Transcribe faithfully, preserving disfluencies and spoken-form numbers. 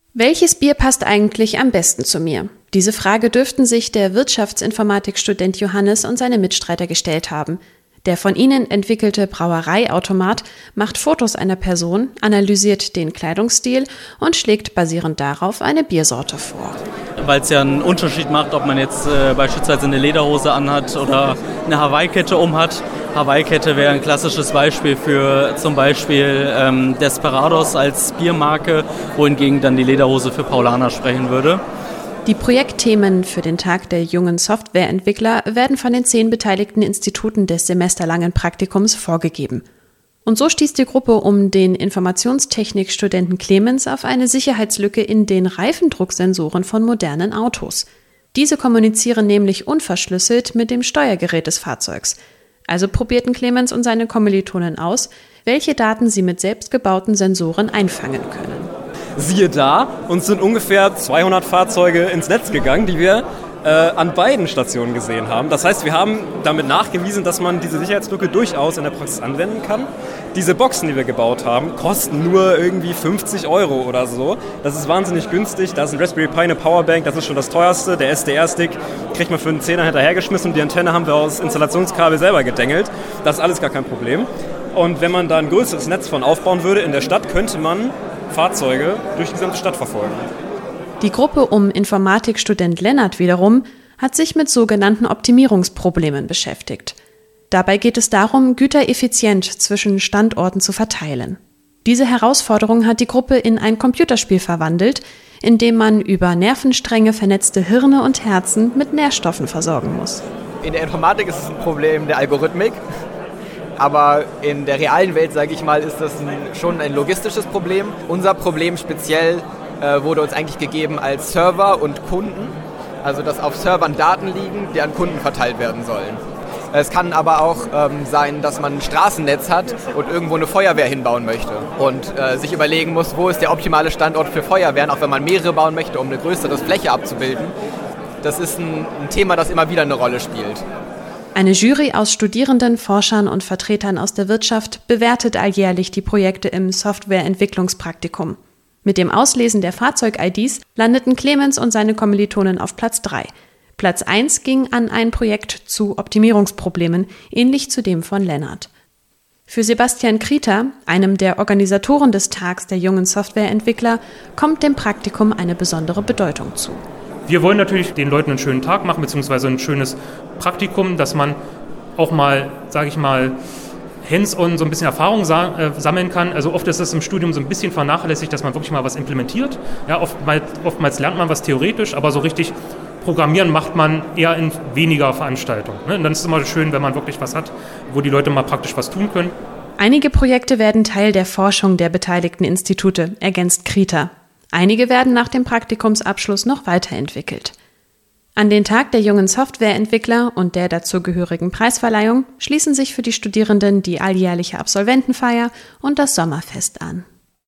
Welches Bier passt eigentlich am besten zu mir? Diese Frage dürften sich der Wirtschaftsinformatikstudent Johannes und seine Mitstreiter gestellt haben. Der von ihnen entwickelte Brauereiautomat macht Fotos einer Person, analysiert den Kleidungsstil und schlägt basierend darauf eine Biersorte vor. Weil es ja einen Unterschied macht, ob man jetzt äh, beispielsweise eine Lederhose anhat oder eine Hawaii-Kette umhat. Hawaii-Kette wäre ein klassisches Beispiel für zum Beispiel ähm, Desperados als Biermarke, wohingegen dann die Lederhose für Paulaner sprechen würde. Die Projektthemen für den Tag der jungen Softwareentwickler werden von den zehn beteiligten Instituten des semesterlangen Praktikums vorgegeben. Und so stieß die Gruppe um den Informationstechnikstudenten Clemens auf eine Sicherheitslücke in den Reifendrucksensoren von modernen Autos. Diese kommunizieren nämlich unverschlüsselt mit dem Steuergerät des Fahrzeugs. Also probierten Clemens und seine Kommilitonen aus, welche Daten sie mit selbstgebauten Sensoren einfangen können. Siehe da, uns sind ungefähr zweihundert Fahrzeuge ins Netz gegangen, die wir äh, an beiden Stationen gesehen haben. Das heißt, wir haben damit nachgewiesen, dass man diese Sicherheitslücke durchaus in der Praxis anwenden kann. Diese Boxen, die wir gebaut haben, kosten nur irgendwie fünfzig Euro oder so. Das ist wahnsinnig günstig. Da ist ein Raspberry Pi, eine Powerbank, das ist schon das teuerste. Der S D R-Stick kriegt man für einen Zehner hinterhergeschmissen und die Antenne haben wir aus Installationskabel selber gedengelt. Das ist alles gar kein Problem. Und wenn man da ein größeres Netz von aufbauen würde in der Stadt, könnte man Fahrzeuge durch die gesamte Stadt verfolgen. Die Gruppe um Informatikstudent Lennart wiederum hat sich mit sogenannten Optimierungsproblemen beschäftigt. Dabei geht es darum, Güter effizient zwischen Standorten zu verteilen. Diese Herausforderung hat die Gruppe in ein Computerspiel verwandelt, in dem man über Nervenstränge vernetzte Hirne und Herzen mit Nährstoffen versorgen muss. In der Informatik ist es ein Problem der Algorithmik. Aber in der realen Welt, sage ich mal, ist das ein, schon ein logistisches Problem. Unser Problem speziell äh, wurde uns eigentlich gegeben als Server und Kunden. Also dass auf Servern Daten liegen, die an Kunden verteilt werden sollen. Es kann aber auch ähm, sein, dass man ein Straßennetz hat und irgendwo eine Feuerwehr hinbauen möchte. Und äh, sich überlegen muss, wo ist der optimale Standort für Feuerwehren, auch wenn man mehrere bauen möchte, um eine größere Fläche abzubilden. Das ist ein, ein Thema, das immer wieder eine Rolle spielt. Eine Jury aus Studierenden, Forschern und Vertretern aus der Wirtschaft bewertet alljährlich die Projekte im Softwareentwicklungspraktikum. Mit dem Auslesen der Fahrzeug-I Ds landeten Clemens und seine Kommilitonen auf Platz drei. Platz eins ging an ein Projekt zu Optimierungsproblemen, ähnlich zu dem von Lennart. Für Sebastian Krieter, einem der Organisatoren des Tags der jungen Softwareentwickler, kommt dem Praktikum eine besondere Bedeutung zu. Wir wollen natürlich den Leuten einen schönen Tag machen, beziehungsweise ein schönes Praktikum, dass man auch mal, sage ich mal, hands-on so ein bisschen Erfahrung sa- äh, sammeln kann. Also oft ist es im Studium so ein bisschen vernachlässigt, dass man wirklich mal was implementiert. Ja, oftmals, oftmals lernt man was theoretisch, aber so richtig programmieren macht man eher in weniger Veranstaltungen. Ne? Und dann ist es immer schön, wenn man wirklich was hat, wo die Leute mal praktisch was tun können. Einige Projekte werden Teil der Forschung der beteiligten Institute, ergänzt Krieter. Einige werden nach dem Praktikumsabschluss noch weiterentwickelt. An den Tag der jungen Softwareentwickler und der dazugehörigen Preisverleihung schließen sich für die Studierenden die alljährliche Absolventenfeier und das Sommerfest an.